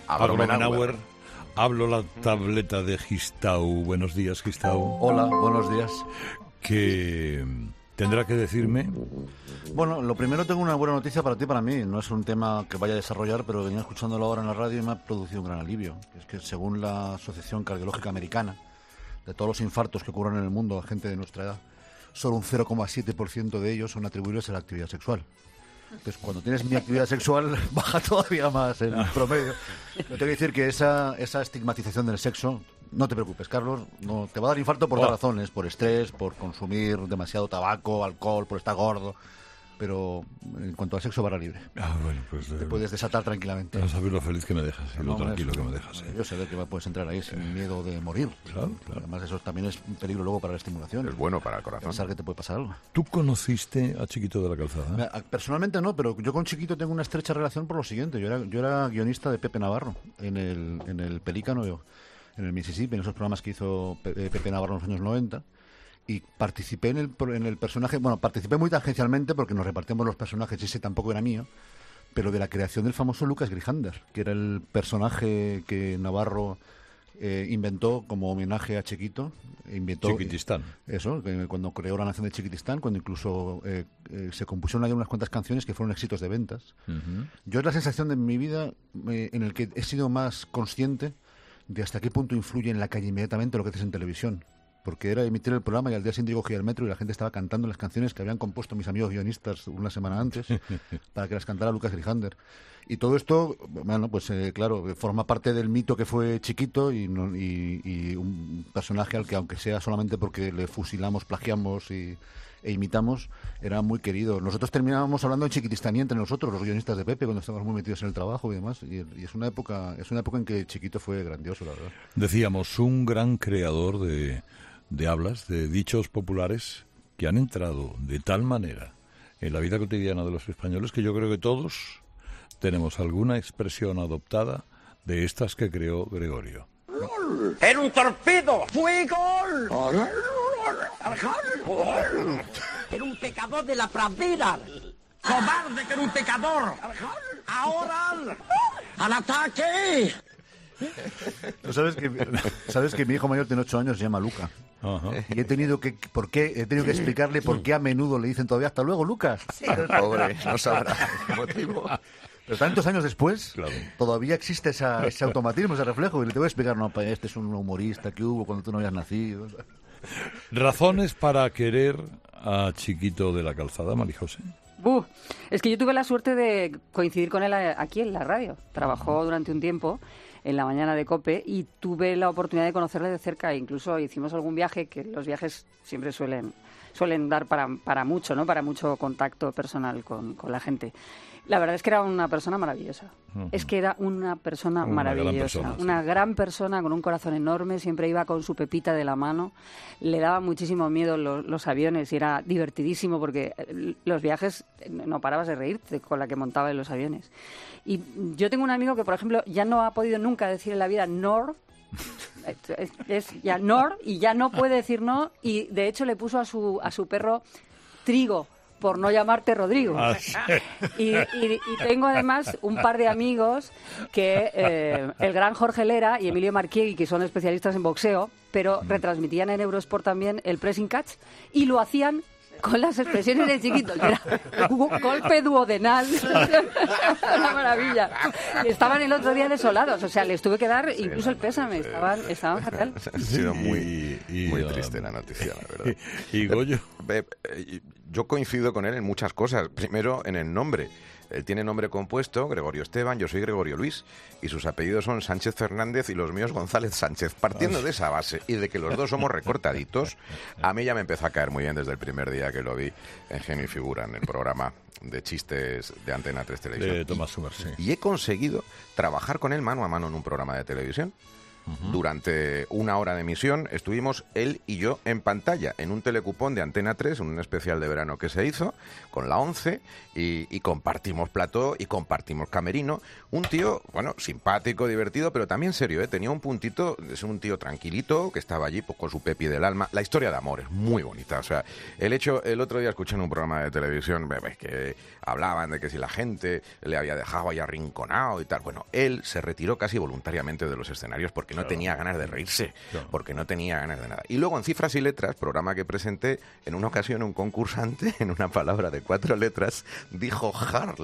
Agromenauer. Hablo la tableta de Gistau. Buenos días, Gistau. Hola, buenos días. ¿Qué tendrá que decirme? Bueno, lo primero, tengo una buena noticia para ti y para mí. No es un tema que vaya a desarrollar, pero venía escuchándolo ahora en la radio y me ha producido un gran alivio. Es que según la Asociación Cardiológica Americana, de todos los infartos que ocurren en el mundo a gente de nuestra edad, solo un 0,7% de ellos son atribuibles a la actividad sexual. Entonces, cuando tienes mi actividad sexual, baja todavía más el promedio. Yo tengo que decir que esa estigmatización del sexo, no te preocupes, Carlos, no te va a dar infarto por dos razones: por estrés, por consumir demasiado tabaco, alcohol, por estar gordo. Pero en cuanto al sexo, barra libre. Bueno, pues te puedes desatar tranquilamente. No sabes lo feliz que me dejas y lo tranquilo que me dejas. Yo sé que puedes entrar ahí sin miedo de morir. Claro. Además, eso también es un peligro luego para la estimulación. Es bueno para el corazón. Pensar que te puede pasar algo. ¿Tú conociste a Chiquito de la Calzada? Personalmente no, pero yo con Chiquito tengo una estrecha relación por lo siguiente. Yo era guionista de Pepe Navarro en el Pelícano, en el Mississippi, en esos programas que hizo Pepe Navarro en los años 90. Y participé en el personaje, bueno, participé muy tangencialmente porque nos repartimos los personajes y ese tampoco era mío, pero de la creación del famoso Lucas Grijander, que era el personaje que Navarro inventó como homenaje a Chiquito. Chiquitistán. Eso, cuando creó la nación de Chiquitistán, cuando incluso se compusieron ahí unas cuantas canciones que fueron éxitos de ventas. Uh-huh. Yo es la sensación de mi vida en el que he sido más consciente de hasta qué punto influye en la calle inmediatamente lo que haces en televisión. Porque era emitir el programa y al día siguiente cogía el metro y la gente estaba cantando las canciones que habían compuesto mis amigos guionistas una semana antes para que las cantara Lucas Grijander. Y todo esto, bueno, pues claro, forma parte del mito que fue Chiquito y un personaje al que, aunque sea solamente porque le fusilamos, plagiamos e imitamos, era muy querido. Nosotros terminábamos hablando en chiquitistanía entre nosotros, los guionistas de Pepe, cuando estábamos muy metidos en el trabajo y demás. Y es una época en que Chiquito fue grandioso, la verdad. Decíamos, un gran creador de hablas, de dichos populares que han entrado de tal manera en la vida cotidiana de los españoles que yo creo que todos tenemos alguna expresión adoptada de estas que creó Gregorio. ¡Era un torpedo! ¡Fue gol! ¡Era un pecador de la pradera! ¡Cobarde que era un pecador! ¡Ahora! ¡Al ataque! ¿Sabes que mi hijo mayor tiene 8 años, se llama Luca? Uh-huh. Y he tenido que explicarle por qué a menudo le dicen todavía hasta luego, Lucas. Sí, el pobre, no sabrá el motivo. Pero tantos años después, claro, todavía existe ese automatismo, ese reflejo. Y le tengo que explicar, no, este es un humorista que hubo cuando tú no habías nacido. ¿Razones para querer a Chiquito de la Calzada, Marijose? Es que yo tuve la suerte de coincidir con él aquí en la radio. Trabajó durante un tiempo en la mañana de COPE y tuve la oportunidad de conocerle de cerca. Incluso hicimos algún viaje, que los viajes siempre suelen dar para mucho, ¿no? Para mucho contacto personal con la gente. La verdad es que era una persona maravillosa. Uh-huh. Es que era una persona maravillosa. Una gran persona con un corazón enorme. Siempre iba con su pepita de la mano. Le daba muchísimo miedo los aviones y era divertidísimo porque los viajes no parabas de reírte con la que montaba en los aviones. Y yo tengo un amigo que, por ejemplo, ya no ha podido nunca decir en la vida Nor. Es ya Nor y ya no puede decir no. Y de hecho le puso a su perro Trigo, por no llamarte Rodrigo. Sí. Y tengo además un par de amigos que el gran Jorge Lera y Emilio Marquiegui, que son especialistas en boxeo, pero retransmitían en Eurosport también el pressing catch y lo hacían con las expresiones de Chiquito, que era golpe duodenal. Una maravilla. Y estaban el otro día desolados, o sea, les tuve que dar incluso el pésame, estaban fatal. Ha sido muy triste la noticia, la verdad. ¿Y Goyo? Yo coincido con él en muchas cosas. Primero, en el nombre. Él tiene nombre compuesto, Gregorio Esteban, yo soy Gregorio Luis, y sus apellidos son Sánchez Fernández y los míos González Sánchez. Partiendo de esa base y de que los dos somos recortaditos, a mí ya me empezó a caer muy bien desde el primer día que lo vi en Genio y Figura, en el programa de chistes de Antena 3 Televisión. De Tomás Sumer, sí. Y he conseguido trabajar con él mano a mano en un programa de televisión. Durante una hora de emisión estuvimos él y yo en pantalla, en un telecupón de Antena 3, en un especial de verano que se hizo, con la 11, y compartimos plató y compartimos camerino. Un tío, bueno, simpático, divertido, pero también serio, ¿eh? Tenía un puntito de ser un tío tranquilito, que estaba allí pues, con su Pepi del alma. La historia de amor es muy bonita, o sea, el otro día escuché en un programa de televisión que hablaban de que si la gente le había dejado ahí arrinconado y tal. Bueno, él se retiró casi voluntariamente de los escenarios porque no tenía ganas de reírse, porque no tenía ganas de nada. Y luego en Cifras y Letras, programa que presenté, en una ocasión un concursante, en una palabra de 4 letras, dijo Harl.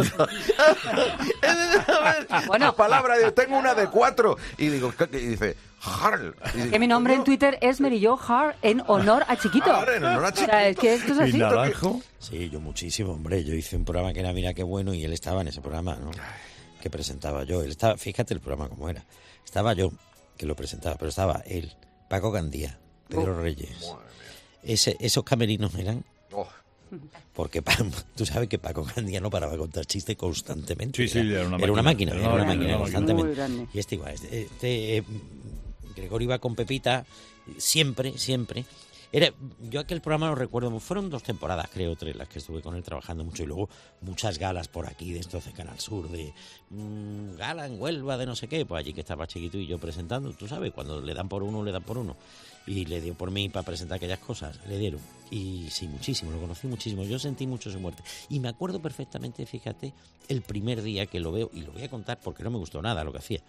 Bueno, palabra, tengo una de 4. Y digo, y dice... Harl. Que mi nombre en Twitter es Merillo Har en honor a Chiquito. En honor a Chiquito. O sea, es que esto es así. ¿Y Naranjo? Sí, yo muchísimo, hombre. Yo hice un programa que era Mira qué bueno y él estaba en ese programa, ¿no? Que presentaba yo. Él estaba, fíjate el programa como era. Estaba yo, que lo presentaba, pero estaba él, Paco Gandía, Pedro Reyes. Esos camerinos eran... Porque tú sabes que Paco Gandía no paraba de contar chistes constantemente. Sí, era una máquina. Era una máquina Muy constantemente. grande. Y igual. Gregorio iba con Pepita siempre. Yo aquel programa lo recuerdo, fueron 2 temporadas, creo, 3, las que estuve con él trabajando mucho, y luego muchas galas por aquí, de estos de Canal Sur, de gala en Huelva, de no sé qué, pues allí que estaba Chiquito y yo presentando, tú sabes, cuando le dan por uno, y le dio por mí para presentar aquellas cosas, le dieron, y sí, muchísimo, lo conocí muchísimo, yo sentí mucho su muerte, y me acuerdo perfectamente, fíjate, el primer día que lo veo, y lo voy a contar porque no me gustó nada lo que hacía,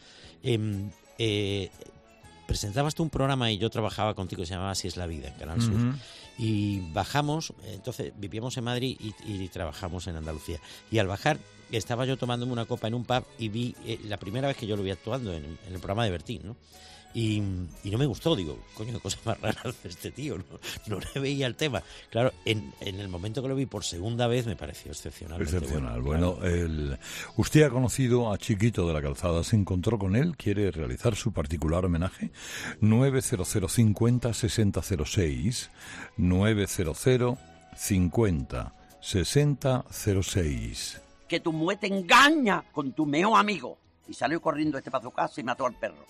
presentabas tú un programa y yo trabajaba contigo, se llamaba Así es la vida, en Canal Sur. Y bajamos, entonces vivíamos en Madrid y trabajamos en Andalucía. Y al bajar, estaba yo tomándome una copa en un pub y vi la primera vez que yo lo vi actuando en el programa de Bertín, ¿no? Y no me gustó, digo, coño, qué cosa más rara de este tío, no le veía el tema. Claro, en el momento que lo vi por segunda vez me pareció excepcional. Bueno, usted ha conocido a Chiquito de la Calzada, se encontró con él, quiere realizar su particular homenaje. 900 50 60 06, 900 50 60 06. Que tu mujer te engaña con tu mejor amigo. Y salió corriendo este para su casa y mató al perro.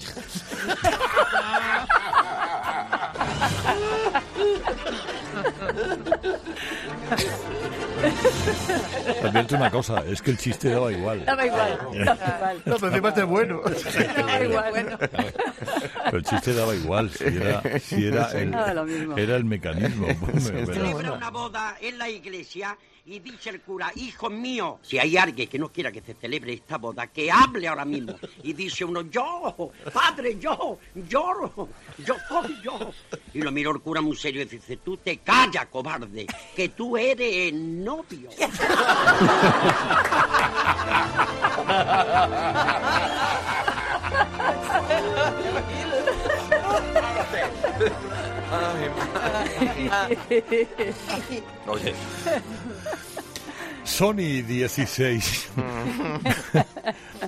Advierte una cosa, es que el chiste daba igual. Daba igual. No, pero encima este es bueno. Daba igual. Pero el chiste daba igual, si era el mecanismo. Celebra una boda en la iglesia y dice el cura, hijo mío, si hay alguien que no quiera que se celebre esta boda, que hable ahora mismo. Y dice uno, yo, padre, yo soy yo. Y lo miró el cura muy serio y dice, tú te callas, cobarde, que tú eres el novio. Oye. Sony 16.